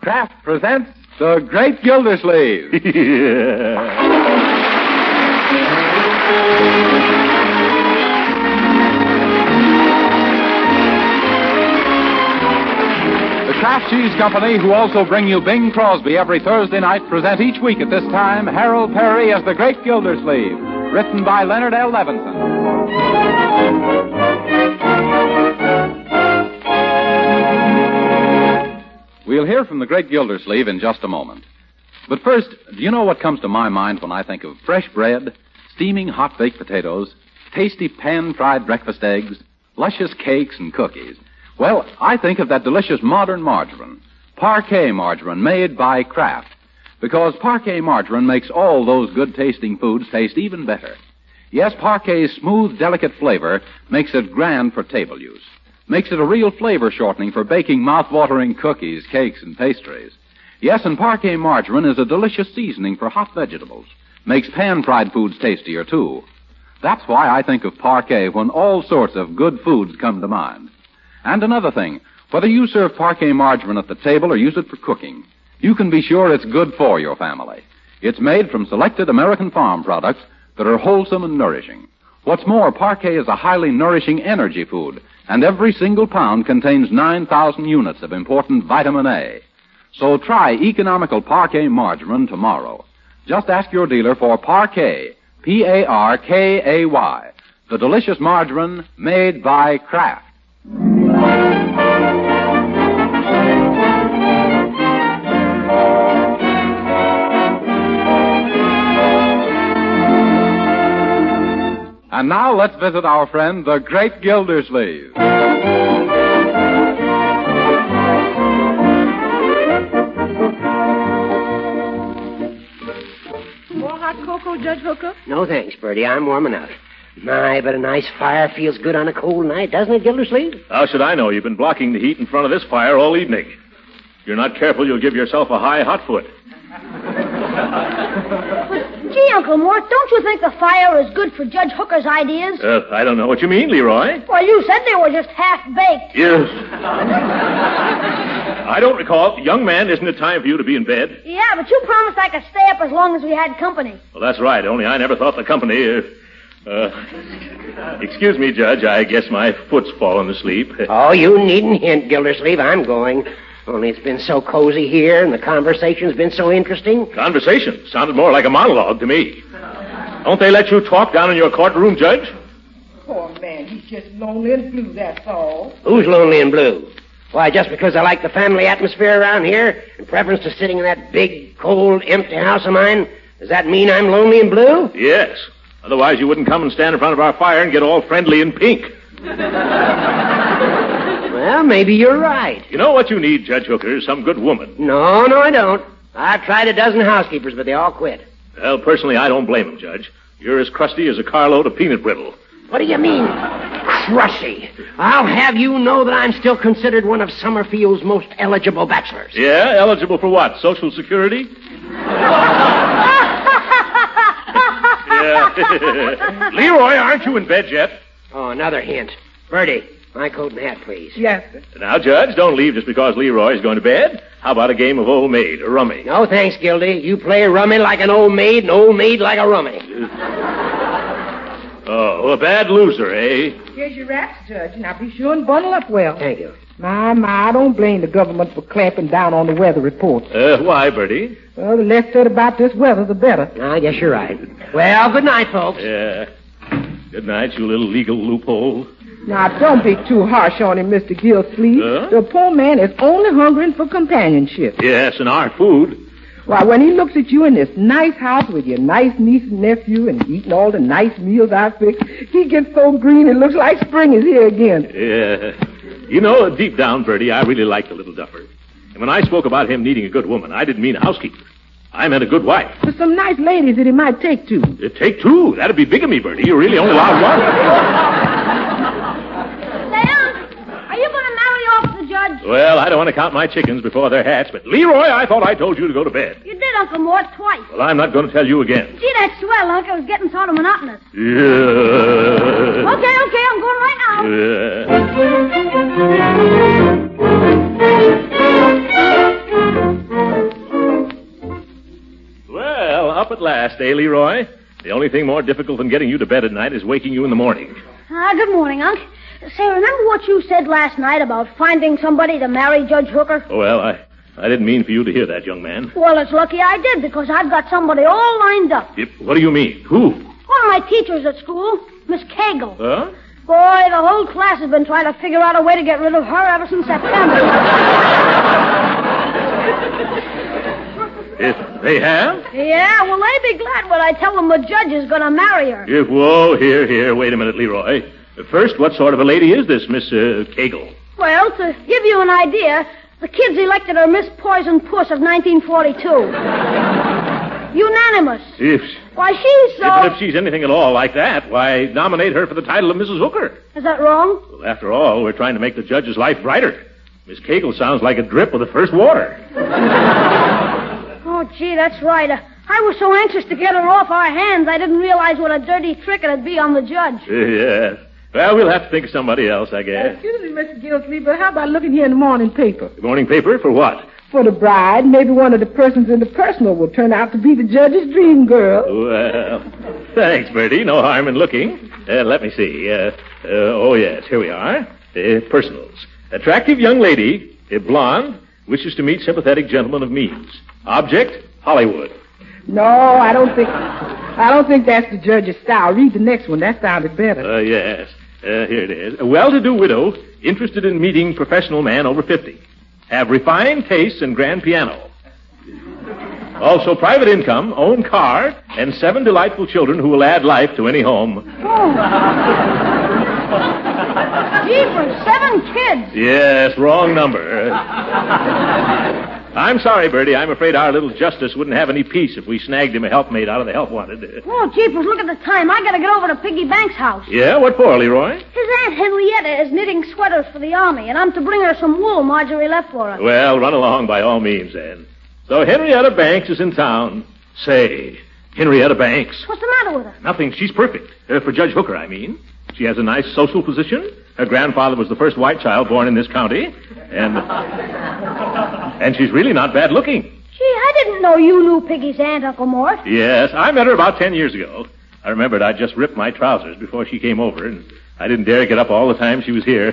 Kraft presents The Great Gildersleeve. The Kraft Cheese Company, who also bring you Bing Crosby every Thursday night, present each week at this time Harold Perry as The Great Gildersleeve, written by Leonard L. Levinson. We'll hear from the Great Gildersleeve in just a moment. But first, do you know what comes to my mind when I think of fresh bread, steaming hot baked potatoes, tasty pan-fried breakfast eggs, luscious cakes and cookies? Well, I think of that delicious modern margarine, Parquet margarine made by Kraft, because Parquet margarine makes all those good-tasting foods taste even better. Yes, Parquet's smooth, delicate flavor makes it grand for table use. Makes it a real flavor shortening for baking mouth-watering cookies, cakes, and pastries. Yes, and Parquet margarine is a delicious seasoning for hot vegetables. Makes pan-fried foods tastier, too. That's why I think of Parquet when all sorts of good foods come to mind. And another thing, whether you serve Parquet margarine at the table or use it for cooking, you can be sure it's good for your family. It's made from selected American farm products that are wholesome and nourishing. What's more, Parquet is a highly nourishing energy food, and every single pound contains 9,000 units of important vitamin A. So try economical Parquet margarine tomorrow. Just ask your dealer for Parquet, P-A-R-K-A-Y, the delicious margarine made by Kraft. And now let's visit our friend, the Great Gildersleeve. More hot cocoa, Judge Hooker? No thanks, Bertie. I'm warm enough. My, but a nice fire feels good on a cold night, doesn't it, Gildersleeve? How should I know? You've been blocking the heat in front of this fire all evening. If you're not careful, you'll give yourself a high hot foot. Gee, Uncle Mort, don't you think the fire is good for Judge Hooker's ideas? I don't know what you mean, Leroy. Well, you said they were just half-baked. Yes. I don't recall. Young man, isn't it time for you to be in bed? Yeah, but you promised I could stay up as long as we had company. Well, that's right, only I never thought the company... excuse me, Judge, I guess my foot's fallen asleep. Oh, you needn't hint, Gildersleeve. I'm going. Only it's been so cozy here, and the conversation's been so interesting. Conversation? Sounded more like a monologue to me. Don't they let you talk down in your courtroom, Judge? Poor man, he's just lonely and blue, that's all. Who's lonely and blue? Why, just because I like the family atmosphere around here, in preference to sitting in that big, cold, empty house of mine, does that mean I'm lonely and blue? Yes. Otherwise, you wouldn't come and stand in front of our fire and get all friendly and pink. Well, maybe you're right. You know what you need, Judge Hooker? Some good woman. No, I don't. I've tried a dozen housekeepers, but they all quit. Well, personally, I don't blame them, Judge. You're as crusty as a carload of peanut brittle. What do you mean, crusty? I'll have you know that I'm still considered one of Summerfield's most eligible bachelors. Yeah? Eligible for what? Social Security? Yeah. Leroy, aren't you in bed yet? Oh, another hint. Bertie, my coat and hat, please. Yes, sir. Now, Judge, don't leave just because Leroy's going to bed. How about a game of old maid, or rummy? No, thanks, Gildy. You play rummy like an old maid, and old maid like a rummy. Oh, a bad loser, eh? Here's your wraps, Judge. Now be sure and bundle up well. Thank you. My, I don't blame the government for clamping down on the weather reports. Why, Bertie? Well, the less said about this weather, the better. I guess you're right. Well, good night, folks. Yeah. Good night, you little legal loophole. Now, don't be too harsh on him, Mr. Gildersleeve. The poor man is only hungering for companionship. Yes, and our food. Why, when he looks at you in this nice house with your nice niece and nephew and eating all the nice meals I fixed, he gets so green it looks like spring is here again. Yeah. You know, deep down, Bertie, I really like the little duffer. And when I spoke about him needing a good woman, I didn't mean a housekeeper. I meant a good wife. There's some nice ladies that he might take to. Take two? That'd be bigamy, Bertie. You really only allowed one. Are you going to marry off the judge? Well, I don't want to count my chickens before they're hatched, but Leroy, I thought I told you to go to bed. You did, Uncle Mort, twice. Well, I'm not going to tell you again. Gee, that's swell, Unc. It was getting sort of monotonous. Yeah. Okay, I'm going right now. Yeah. Up at last, eh, Leroy? The only thing more difficult than getting you to bed at night is waking you in the morning. Good morning, Unc. Say, remember what you said last night about finding somebody to marry Judge Hooker? Well, I didn't mean for you to hear that, young man. Well, it's lucky I did, because I've got somebody all lined up. What do you mean? Who? One of my teachers at school, Miss Cagle. Huh? Boy, the whole class has been trying to figure out a way to get rid of her ever since September. If they have? Yeah, well, they'd be glad when I tell them the judge is going to marry her. Whoa, here. Wait a minute, Leroy. First, what sort of a lady is this, Miss Cagle? Well, to give you an idea, the kids elected her Miss Poison Puss of 1942. Unanimous. Why, she's so... Even if she's anything at all like that, why nominate her for the title of Mrs. Hooker? Is that wrong? Well, after all, we're trying to make the judge's life brighter. Miss Cagle sounds like a drip of the first water. Oh, gee, that's right. I was so anxious to get her off our hands, I didn't realize what a dirty trick it'd be on the judge. Yes. Well, we'll have to think of somebody else, I guess. Excuse me, Mr. Gildersleeve, but how about looking here in the morning paper? The morning paper? For what? For the bride. Maybe one of the persons in the personal will turn out to be the judge's dream girl. Well, thanks, Bertie. No harm in looking. Let me see. Oh, yes, here we are. Personals. Attractive young lady, blonde, wishes to meet sympathetic gentleman of means. Object, Hollywood. No, I don't think that's the judge's style. Read the next one. That sounded better. Yes. Here it is. A well-to-do widow interested in meeting professional man over 50. Have refined tastes and grand piano. Also private income, own car, and 7 delightful children who will add life to any home. Oh. Jeepers, 7 kids. Yes, wrong number. I'm sorry, Bertie. I'm afraid our little Justice wouldn't have any peace if we snagged him a helpmate out of the help wanted. Oh, Jeepers, look at the time. I gotta get over to Piggy Banks' house. Yeah? What for, Leroy? His Aunt Henrietta is knitting sweaters for the Army, and I'm to bring her some wool Marjorie left for her. Well, run along by all means, then. So Henrietta Banks is in town. Say, Henrietta Banks. What's the matter with her? Nothing. She's perfect. For Judge Hooker, I mean. She has a nice social position. Her grandfather was the first white child born in this county. And she's really not bad looking. Gee, I didn't know you knew Piggy's aunt, Uncle Mort. Yes, I met her about 10 years ago. I remembered I'd just ripped my trousers before she came over, and I didn't dare get up all the time she was here.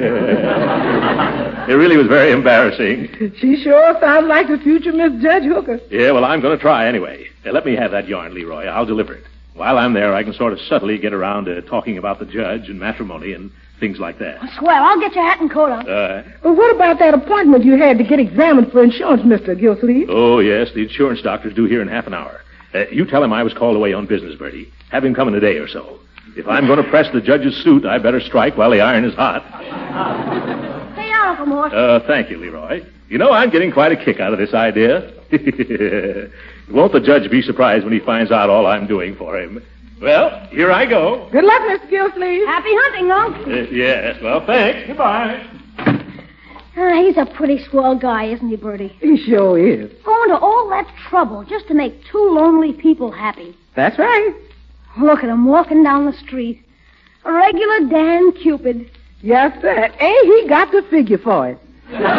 It really was very embarrassing. She sure sounds like the future Miss Judge Hooker. Yeah, well, I'm going to try anyway. Let me have that yarn, Leroy. I'll deliver it. While I'm there, I can sort of subtly get around to talking about the judge and matrimony and things like that. Swell. I'll get your hat and coat on. Well, what about that appointment you had to get examined for insurance, Mr. Gilsleeve? Oh, yes. The insurance doctor's due here in half an hour. You tell him I was called away on business, Bertie. Have him come in a day or so. If I'm going to press the judge's suit, I better strike while the iron is hot. Stay out, Uncle Mort. Thank you, Leroy. You know, I'm getting quite a kick out of this idea. Won't the judge be surprised when he finds out all I'm doing for him? Well, here I go. Good luck, Mr. Gilsleeve. Happy hunting, Unc. Yes, well, thanks. Goodbye. He's a pretty swell guy, isn't he, Bertie? He sure is. Going to all that trouble just to make 2 lonely people happy. That's right. Look at him walking down the street. A regular Dan Cupid. Yes, sir. And he got the figure for it.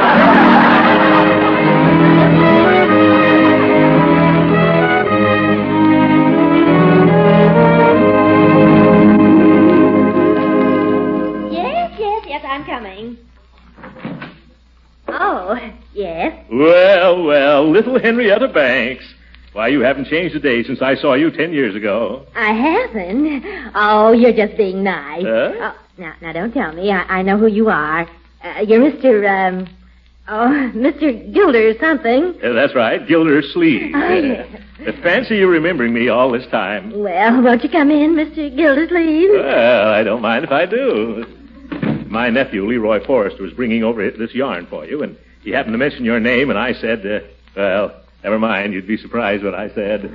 Yes, I'm coming. Oh, yes. Well, little Henrietta Banks. Why, you haven't changed a day since I saw you 10 years ago. I haven't. Oh, you're just being nice. Huh? Oh, now, don't tell me. I know who you are. You're Mr. Mr. Gilder something. That's right, Gildersleeve. Oh, yes. Fancy you remembering me all this time. Well, won't you come in, Mr. Gildersleeve? Well, I don't mind if I do. My nephew, Leroy Forrester, was bringing over this yarn for you, and he happened to mention your name, and I said, well, never mind. You'd be surprised what I said.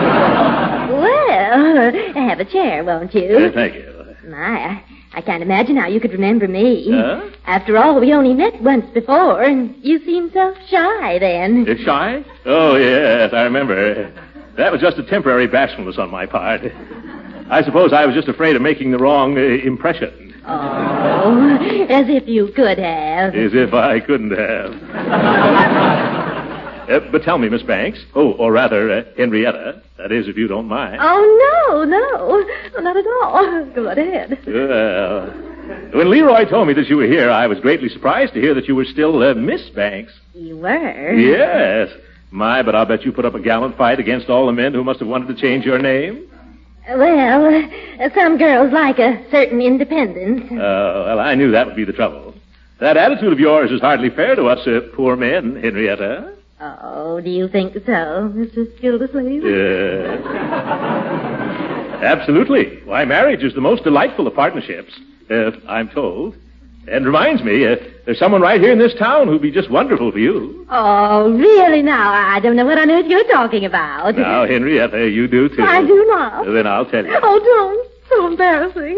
Well, have a chair, won't you? Thank you. My, I can't imagine how you could remember me. Huh? After all, we only met once before, and you seemed so shy then. Shy? Oh, yes, I remember. That was just a temporary bashfulness on my part. I suppose I was just afraid of making the wrong impression. Oh, as if you could have. As if I couldn't have. But tell me, Miss Banks, or rather, Henrietta, that is, if you don't mind. Oh, no, not at all. Go right ahead. Well, when Leroy told me that you were here, I was greatly surprised to hear that you were still Miss Banks. You were? Yes. My, but I'll bet you put up a gallant fight against all the men who must have wanted to change your name. Well, some girls like a certain independence. Oh, well, I knew that would be the trouble. That attitude of yours is hardly fair to us poor men, Henrietta. Oh, do you think so, Mr. Gildersleeve? Yes. Absolutely. Why, marriage is the most delightful of partnerships, I'm told. And reminds me, there's someone right here in this town who'd be just wonderful for you. Oh, really now? I don't know what on earth you're talking about. Now, Henrietta, you do too. I do not. Then I'll tell you. Oh, don't. So embarrassing.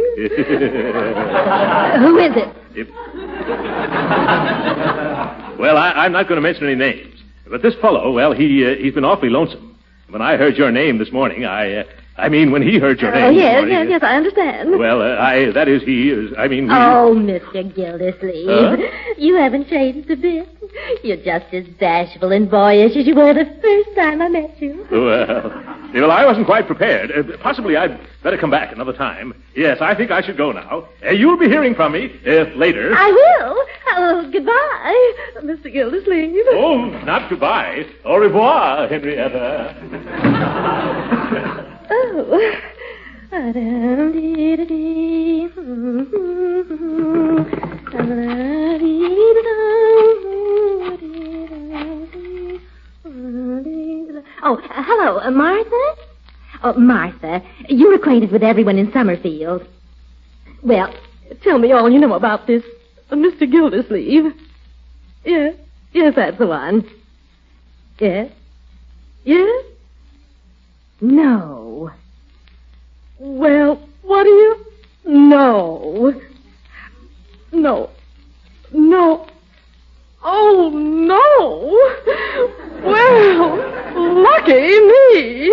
Who is it? Well, I'm not going to mention any names. But this fellow, well, he's been awfully lonesome. When I heard your name this morning, when he heard your name. Oh, yes, I understand. Well, that is, we... Oh, Mr. Gildersleeve, you haven't changed a bit. You're just as bashful and boyish as you were the first time I met you. Well, I wasn't quite prepared. Possibly I'd better come back another time. Yes, I think I should go now. You'll be hearing from me later. I will. Goodbye, Mr. Gildersleeve. Oh, not goodbye. Au revoir, Henrietta. Oh. Oh, hello, Martha? Oh, Martha, you're acquainted with everyone in Summerfield. Well, tell me all you know about this Mr. Gildersleeve. Yes, that's the one. Yes? No. Well, what do you... No. Oh, no. Well, lucky me.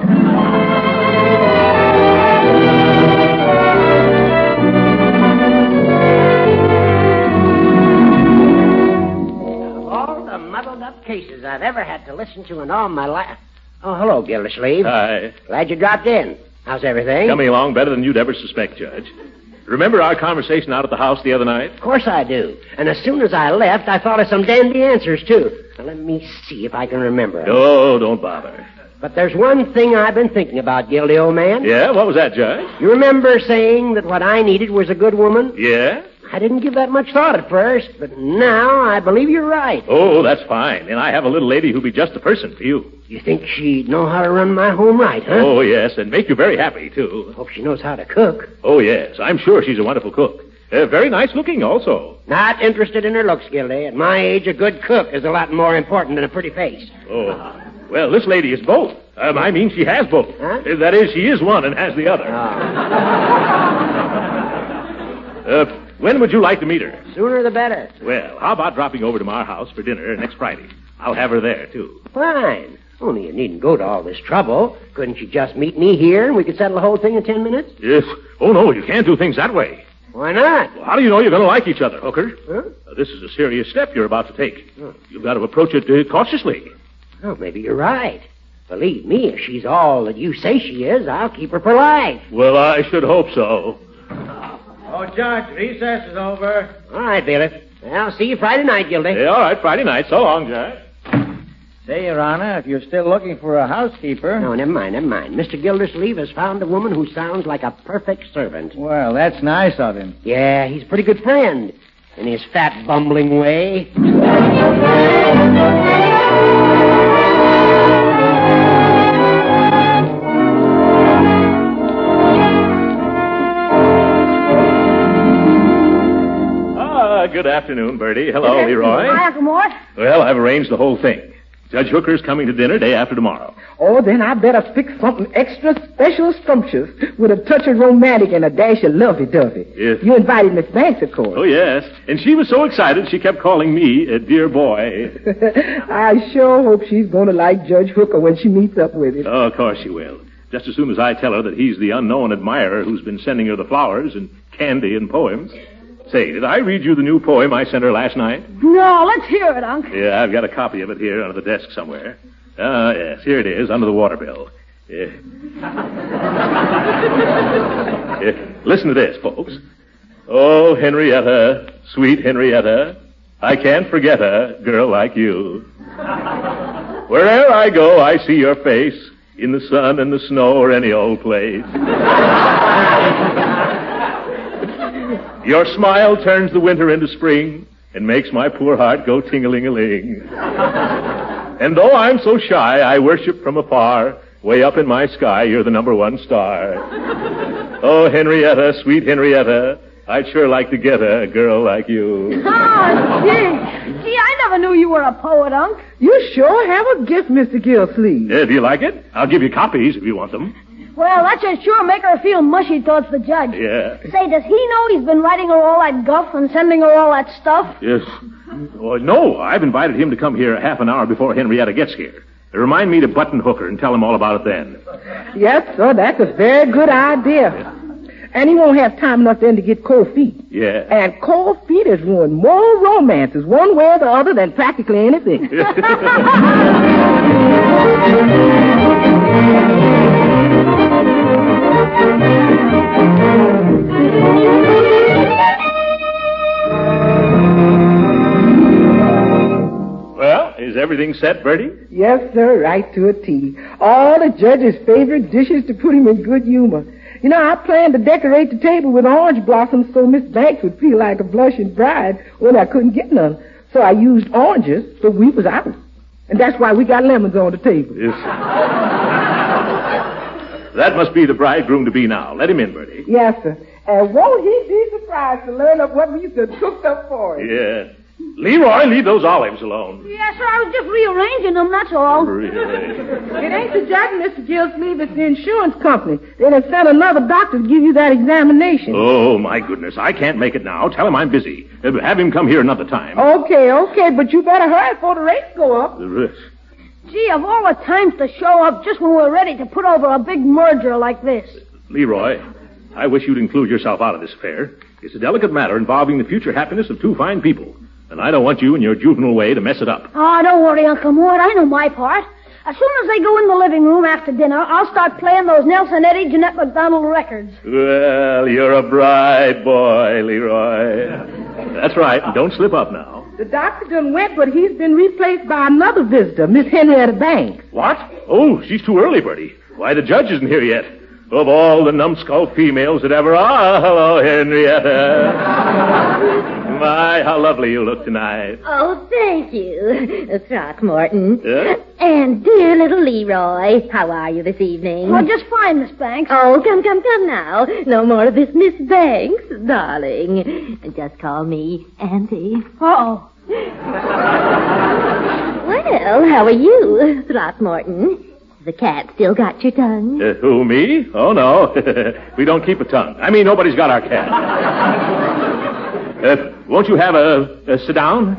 Of all the muddled-up cases I've ever had to listen to in all my life... Oh, hello, Gildersleeve. Hi. Glad you dropped in. How's everything? Coming along better than you'd ever suspect, Judge. Remember our conversation out at the house the other night? Of course I do. And as soon as I left, I thought of some dandy answers, too. Now, let me see if I can remember them. Oh, don't bother. But there's one thing I've been thinking about, Gildy, old man. Yeah? What was that, Judge? You remember saying that what I needed was a good woman? Yeah? I didn't give that much thought at first, but now I believe you're right. Oh, that's fine. And I have a little lady who'll be just the person for you. You think she'd know how to run my home right, huh? Oh, yes, and make you very happy, too. Hope she knows how to cook. Oh, yes. I'm sure she's a wonderful cook. Very nice looking, also. Not interested in her looks, Gildy. At my age, a good cook is a lot more important than a pretty face. Oh. Well, this lady is both. She has both. Huh? That is, she is one and has the other. When would you like to meet her? Sooner the better. Well, how about dropping over to our house for dinner next Friday? I'll have her there, too. Fine. Only you needn't go to all this trouble. Couldn't you just meet me here and we could settle the whole thing in 10 minutes? Yes. Oh, no, you can't do things that way. Why not? Well, how do you know you're going to like each other, Hooker? Huh? This is a serious step you're about to take. You've got to approach it cautiously. Oh, maybe you're right. Believe me, if she's all that you say she is, I'll keep her for life. Well, I should hope so. Oh, Judge, recess is over. All right, bailiff. I'll see you Friday night, Gildy. Yeah, all right, Friday night. So long, Judge. Say, Your Honor, if you're still looking for a housekeeper... No, never mind. Mr. Gildersleeve has found a woman who sounds like a perfect servant. Well, that's nice of him. Yeah, he's a pretty good friend. In his fat, bumbling way. Good afternoon, Bertie. Hello, Leroy. Hi, Uncle Mort. Well, I've arranged the whole thing. Judge Hooker's coming to dinner day after tomorrow. Oh, then I better fix something extra special scrumptious with a touch of romantic and a dash of lovey-dovey. Yes. You invited Miss Banks, of course. Oh, yes. And she was so excited she kept calling me a dear boy. I sure hope she's going to like Judge Hooker when she meets up with him. Oh, of course she will. Just as soon as I tell her that he's the unknown admirer who's been sending her the flowers and candy and poems. Say, did I read you the new poem I sent her last night? No, let's hear it, Unc. Yeah, I've got a copy of it here under the desk somewhere. Yes, here it is, under the water bill. Yeah. Listen to this, folks. Oh, Henrietta, sweet Henrietta, I can't forget a girl like you. Wherever I go, I see your face, in the sun and the snow or any old place. Your smile turns the winter into spring and makes my poor heart go ting-a-ling-a-ling. And though I'm so shy, I worship from afar. Way up in my sky, you're the number one star. Oh, Henrietta, sweet Henrietta, I'd sure like to get a girl like you. Oh, gee, I never knew you were a poet, Unc. You sure have a gift, Mr. Gillsleeve. Do you like it? I'll give you copies if you want them. Well, that should sure make her feel mushy towards the judge. Yeah. Say, does he know he's been writing her all that guff and sending her all that stuff? Yes. Oh, no, I've invited him to come here half an hour before Henrietta gets here. Remind me to button hook her and tell him all about it then. Yes, sir, that's a very good idea. And he won't have time enough then to get cold feet. Yeah. And cold feet has ruined more romances one way or the other than practically anything. Well, is everything set, Bertie? Yes, sir, right to a T. All the judge's favorite dishes to put him in good humor. You know, I planned to decorate the table with orange blossoms so Miss Banks would feel like a blushing bride when I couldn't get none. So I used oranges, so we was out. And that's why we got lemons on the table. Yes. That must be the bridegroom-to-be now. Let him in, Bertie. Yes, sir. And won't he be surprised to learn of what we've done cooked up for him? Yeah. Leroy, leave those olives alone. Yes, sir, I was just rearranging them, that's all. Really? It ain't the judge, Mr. Gillsleeve, it's the insurance company. They done sent another doctor to give you that examination. Oh, my goodness. I can't make it now. Tell him I'm busy. Have him come here another time. Okay, but you better hurry before the rates go up. The rest. Gee, of all the times to show up just when we're ready to put over a big merger like this. Leroy, I wish you'd include yourself out of this affair. It's a delicate matter involving the future happiness of two fine people. And I don't want you in your juvenile way to mess it up. Oh, don't worry, Uncle Mort. I know my part. As soon as they go in the living room after dinner, I'll start playing those Nelson Eddy, Jeanette MacDonald records. Well, you're a bright boy, Leroy. That's right. Don't slip up now. The doctor done went, but he's been replaced by another visitor, Miss Henrietta Banks. What? Oh, she's too early, Bertie. Why, the judge isn't here yet. Of all the numbskull females that ever are. Hello, Henrietta. My, how lovely you look tonight. Oh, thank you, Throckmorton. Yeah? And dear little Leroy, how are you this evening? Oh, just fine, Miss Banks. Oh, come now. No more of this Miss Banks, darling. Just call me Auntie. Uh-oh. Well, how are you, Throckmorton? The cat still got your tongue? Who, me? Oh, no. We don't keep a tongue. I mean, nobody's got our cat. Won't you have a sit down?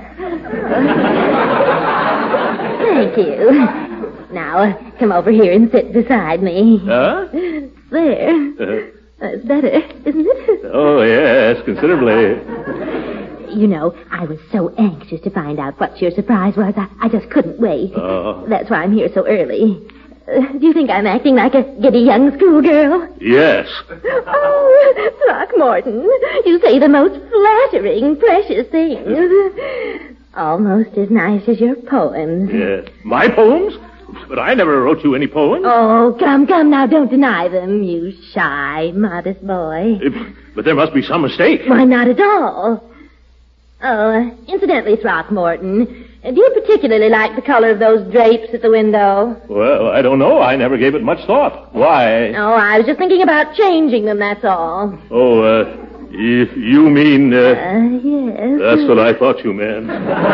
Thank you. Now, come over here and sit beside me. Huh? There. It's better, isn't it? Oh, yes, considerably. You know, I was so anxious to find out what your surprise was. I just couldn't wait. Oh. That's why I'm here so early. Do you think I'm acting like a giddy young schoolgirl? Yes. Oh, Throckmorton, you say the most flattering, precious things. Almost as nice as your poems. Yeah. My poems? But I never wrote you any poems. Oh, come now, don't deny them, you shy, modest boy. But there must be some mistake. Why, not at all. Oh, incidentally, Throckmorton, do you particularly like the color of those drapes at the window? Well, I don't know. I never gave it much thought. Why? Oh, I was just thinking about changing them, that's all. Oh, you mean... Yes. That's what I thought you meant.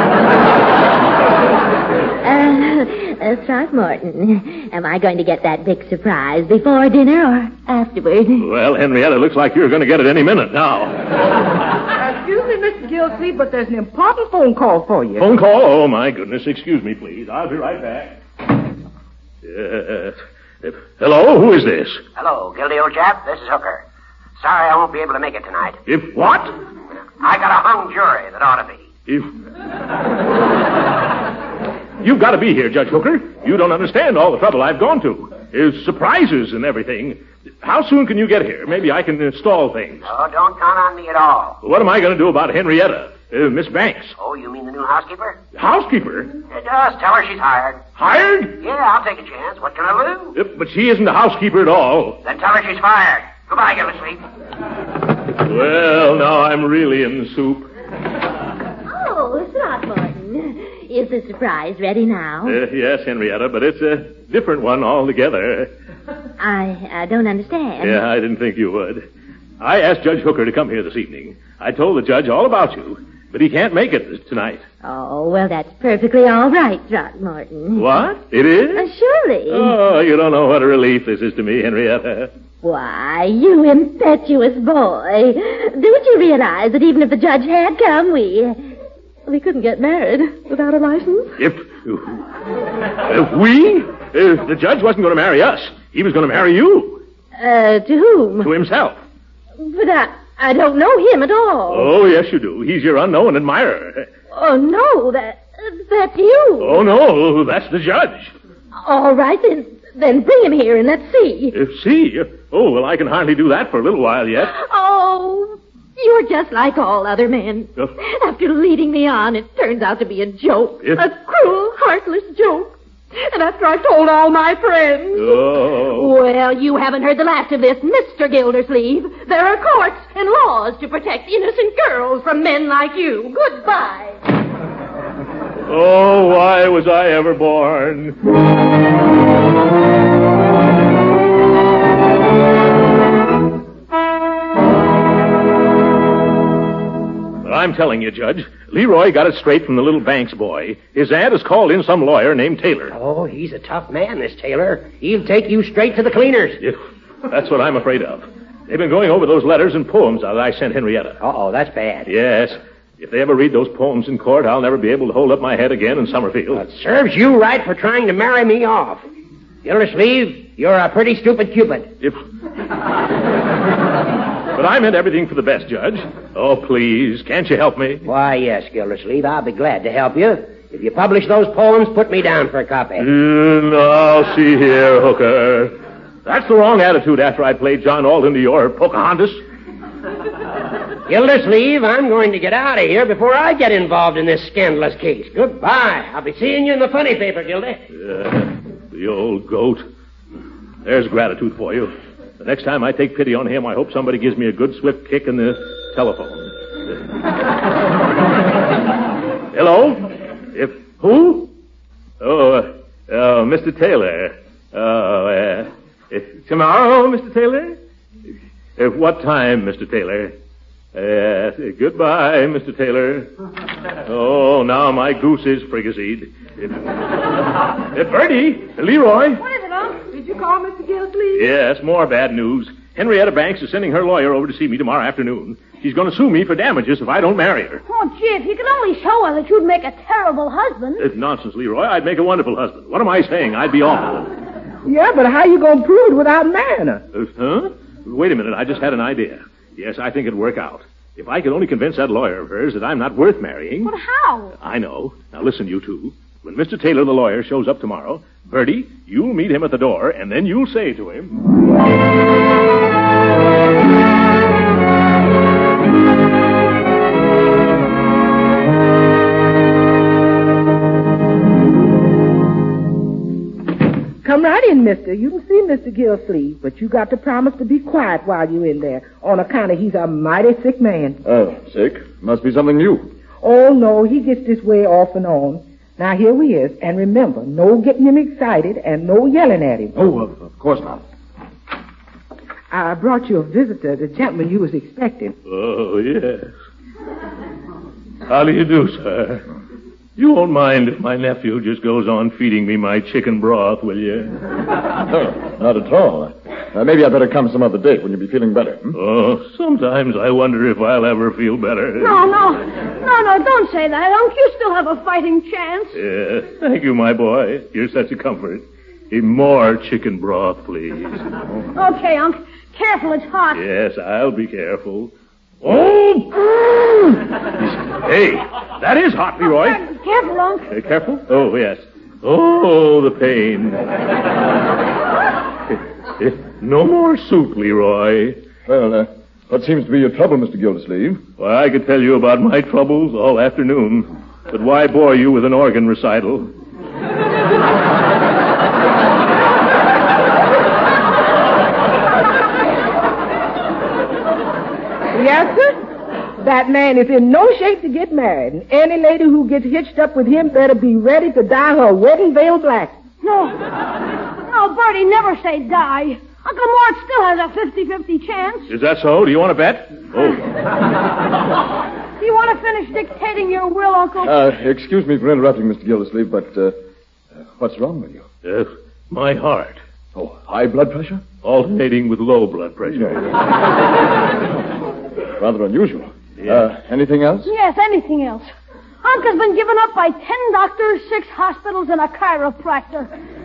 Throckmorton, am I going to get that big surprise before dinner or afterward? Well, Henrietta, looks like you're going to get it any minute now. Excuse me, Mr. Gillsleeve, but there's an important phone call for you. Phone call? Oh, my goodness. Excuse me, please. I'll be right back. Hello? Who is this? Hello, Gildy, old chap. This is Hooker. Sorry I won't be able to make it tonight. What? I got a hung jury that ought to be. You've got to be here, Judge Hooker. You don't understand all the trouble I've gone to. There's surprises and everything. How soon can you get here? Maybe I can install things. Oh, don't count on me at all. What am I going to do about Henrietta, Miss Banks? Oh, you mean the new housekeeper? Housekeeper? Just tell her she's hired. Hired? Yeah, I'll take a chance. What can I lose? But she isn't a housekeeper at all. Then tell her she's fired. Goodbye, Gildersleeve. Well, now I'm really in the soup. Oh, Throckmorton. Is the surprise ready now? Yes, Henrietta, but it's a different one altogether. I don't understand. Yeah, I didn't think you would. I asked Judge Hooker to come here this evening. I told the judge all about you, but he can't make it tonight. Oh, well, that's perfectly all right, Throckmorton. What? It is? Surely. Oh, you don't know what a relief this is to me, Henrietta. Why, you impetuous boy. Don't you realize that even if the judge had come, we couldn't get married without a license? If the judge wasn't going to marry us. He was going to marry you. To whom? To himself. But I don't know him at all. Oh, yes, you do. He's your unknown admirer. Oh, no, that's you. Oh, no, that's the judge. All right, then bring him here and let's see. See? Oh, well, I can hardly do that for a little while yet. Oh, you're just like all other men. After leading me on, it turns out to be a joke. A cruel, heartless joke. And after I've told all my friends. Oh. Well, you haven't heard the last of this, Mr. Gildersleeve. There are courts and laws to protect innocent girls from men like you. Goodbye. Oh, why was I ever born? I'm telling you, Judge, Leroy got it straight from the little Banks boy. His aunt has called in some lawyer named Taylor. Oh, he's a tough man, this Taylor. He'll take you straight to the cleaners. That's what I'm afraid of. They've been going over those letters and poems that I sent Henrietta. Uh-oh, that's bad. Yes. If they ever read those poems in court, I'll never be able to hold up my head again in Summerfield. That serves you right for trying to marry me off. Gildersleeve, you're a pretty stupid Cupid. But I meant everything for the best, Judge. Oh, please, can't you help me? Why, yes, Gildersleeve, I'll be glad to help you. If you publish those poems, put me down for a copy. Now, see here, Hooker. That's the wrong attitude after I played John Alden to your Pocahontas. Gildersleeve, I'm going to get out of here before I get involved in this scandalous case. Goodbye. I'll be seeing you in the funny paper, Gildy. The old goat. There's gratitude for you. The next time I take pity on him, I hope somebody gives me a good swift kick in the telephone. Hello? Who? Oh, Mr. Taylor. Tomorrow, Mr. Taylor? What time, Mr. Taylor? Goodbye, Mr. Taylor. Oh, now my goose is fricasseed. Bertie, Leroy. What is it, Unc? Did you call Mr. Gildersleeve? Yes, more bad news. Henrietta Banks is sending her lawyer over to see me tomorrow afternoon. She's going to sue me for damages if I don't marry her. Oh, gee, if you could only show her that you'd make a terrible husband. It's nonsense, Leroy. I'd make a wonderful husband. What am I saying? I'd be awful. Yeah, but how you going to prove it without marrying her? Huh? Wait a minute. I just had an idea. Yes, I think it'd work out. If I could only convince that lawyer of hers that I'm not worth marrying. But how? I know. Now listen, you two. When Mr. Taylor, the lawyer, shows up tomorrow, Bertie, you'll meet him at the door, and then you'll say to him... Come right in, mister. You can see Mr. Gildersleeve, but you got to promise to be quiet while you're in there, on account of he's a mighty sick man. Oh, sick? Must be something new. Oh, no, he gets this way off and on. Now, here he is, and remember, no getting him excited and no yelling at him. Oh, of course not. I brought you a visitor, the gentleman you was expecting. Oh, yes. How do you do, sir? You won't mind if my nephew just goes on feeding me my chicken broth, will you? No, not at all. Maybe I'd better come some other day when you'll be feeling better. Oh, sometimes I wonder if I'll ever feel better. No, don't say that, Unc. You still have a fighting chance. Yeah, thank you, my boy. You're such a comfort. More chicken broth, please. Okay, Unc. Careful, it's hot. Yes, I'll be careful. Oh! Hey, that is hot, Leroy. Careful, Unc. Careful? Oh, yes. Oh, the pain. No more soup, Leroy. Well, what seems to be your trouble, Mr. Gildersleeve? Well, I could tell you about my troubles all afternoon, but why bore you with an organ recital? Yes, sir? That man is in no shape to get married, and any lady who gets hitched up with him better be ready to dye her wedding veil black. No, Bertie, never say die. Uncle Mort still has a 50-50 chance. Is that so? Do you want to bet? Oh. Do you want to finish dictating your will, Uncle? Excuse me for interrupting, Mr. Gildersleeve, but what's wrong with you? My heart. Oh, high blood pressure? Alternating with low blood pressure. Rather unusual. Yeah. Anything else? Yes, anything else. Uncle's been given up by 10 doctors, 6 hospitals, and a chiropractor.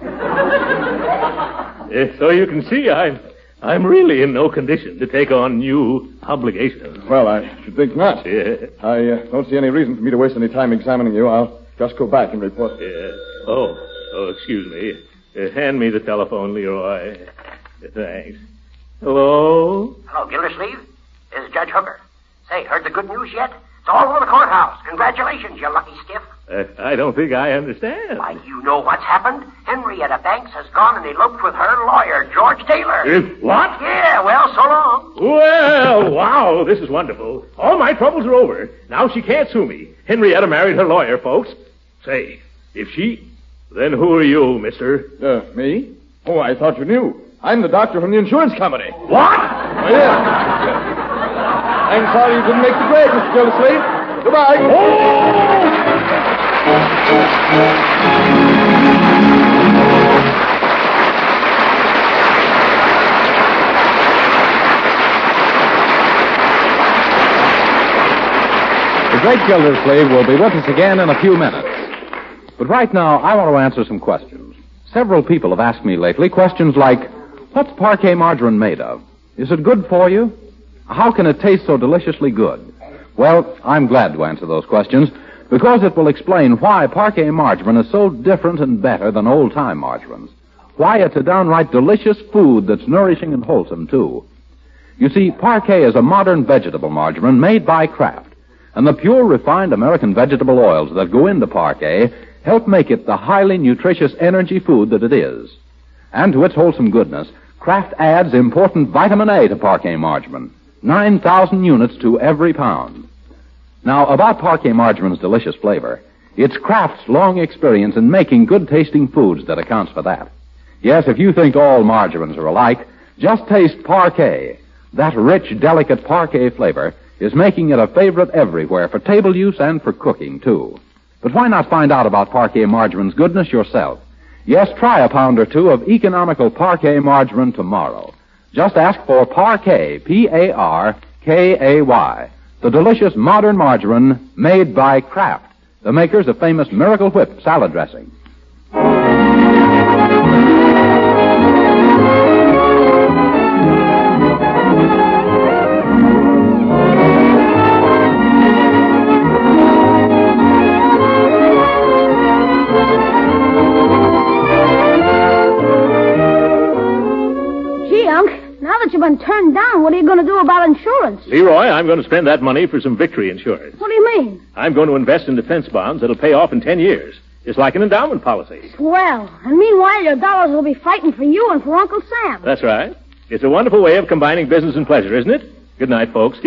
So you can see, I'm really in no condition to take on new obligations. Well, I should think not. Yeah. I don't see any reason for me to waste any time examining you. I'll just go back and report. Yeah. Oh, excuse me. Hand me the telephone, Leroy. Thanks. Hello? Hello, Gildersleeve. This is Judge Hooker. Say, heard the good news yet? It's all over the courthouse. Congratulations, you lucky stiff. I don't think I understand. Why, you know what's happened. Henrietta Banks has gone and eloped with her lawyer, George Taylor. What? Yeah, well, so long. Well, wow, this is wonderful. All my troubles are over. Now she can't sue me. Henrietta married her lawyer, folks. Say, if she... Then who are you, mister? Me? Oh, I thought you knew. I'm the doctor from the insurance company. What? Oh, yeah. I'm sorry you didn't make the grade, Mr. Gildersleeve. Goodbye. The great Gildersleeve will be with us again in a few minutes. But right now, I want to answer some questions. Several people have asked me lately questions like, what's parquet margarine made of? Is it good for you? How can it taste so deliciously good? Well, I'm glad to answer those questions because it will explain why parquet margarine is so different and better than old-time margarines. Why it's a downright delicious food that's nourishing and wholesome, too. You see, parquet is a modern vegetable margarine made by Kraft, and the pure, refined American vegetable oils that go into parquet help make it the highly nutritious energy food that it is. And to its wholesome goodness, Kraft adds important vitamin A to parquet margarine, 9,000 units to every pound. Now, about parquet margarine's delicious flavor, it's Kraft's long experience in making good-tasting foods that accounts for that. Yes, if you think all margarines are alike, just taste parquet. That rich, delicate parquet flavor is making it a favorite everywhere for table use and for cooking, too. But why not find out about parquet margarine's goodness yourself? Yes, try a pound or two of economical parquet margarine tomorrow. Just ask for Parquet, P-A-R-K-A-Y, the delicious modern margarine made by Kraft, the makers of famous Miracle Whip salad dressing. You've been turned down. What are you going to do about insurance? Leroy, I'm going to spend that money for some victory insurance. What do you mean? I'm going to invest in defense bonds that'll pay off in 10 years. It's like an endowment policy. Well, and meanwhile, your dollars will be fighting for you and for Uncle Sam. That's right. It's a wonderful way of combining business and pleasure, isn't it? Good night, folks.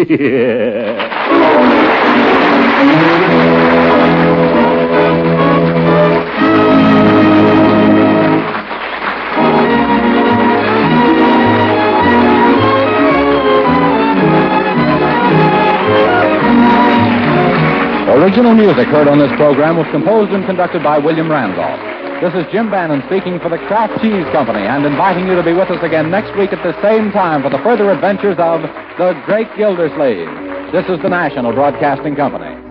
Original music heard on this program was composed and conducted by William Randolph. This is Jim Bannon speaking for the Kraft Cheese Company and inviting you to be with us again next week at the same time for the further adventures of The Great Gildersleeve. This is the National Broadcasting Company.